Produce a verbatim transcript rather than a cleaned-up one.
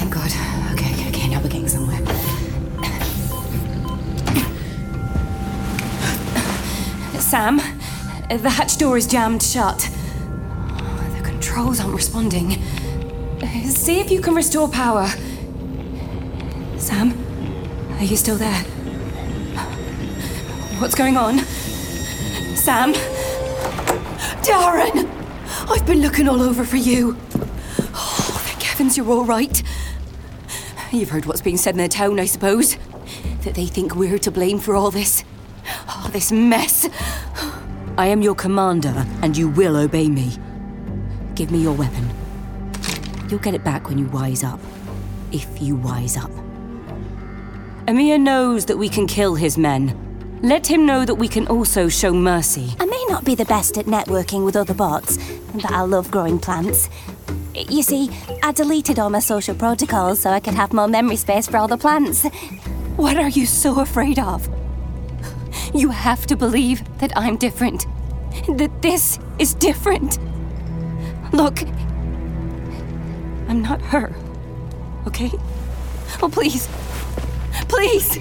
God. Okay, okay, okay, now we're getting somewhere. Sam, the hatch door is jammed shut. The controls aren't responding. See if you can restore power. Sam, are you still there? What's going on? Sam? Darren! I've been looking all over for you. Oh, thank heavens you're all right. You've heard what's being said in the town, I suppose. That they think we're to blame for all this. Oh, this mess. I am your commander, and you will obey me. Give me your weapon. You'll get it back when you wise up. If you wise up. Amir knows that we can kill his men. Let him know that we can also show mercy. I may not be the best at networking with other bots, but I love growing plants. You see, I deleted all my social protocols so I could have more memory space for all the plants. What are you so afraid of? You have to believe that I'm different. That this is different. Look, I'm not her, okay? Oh, please. Please!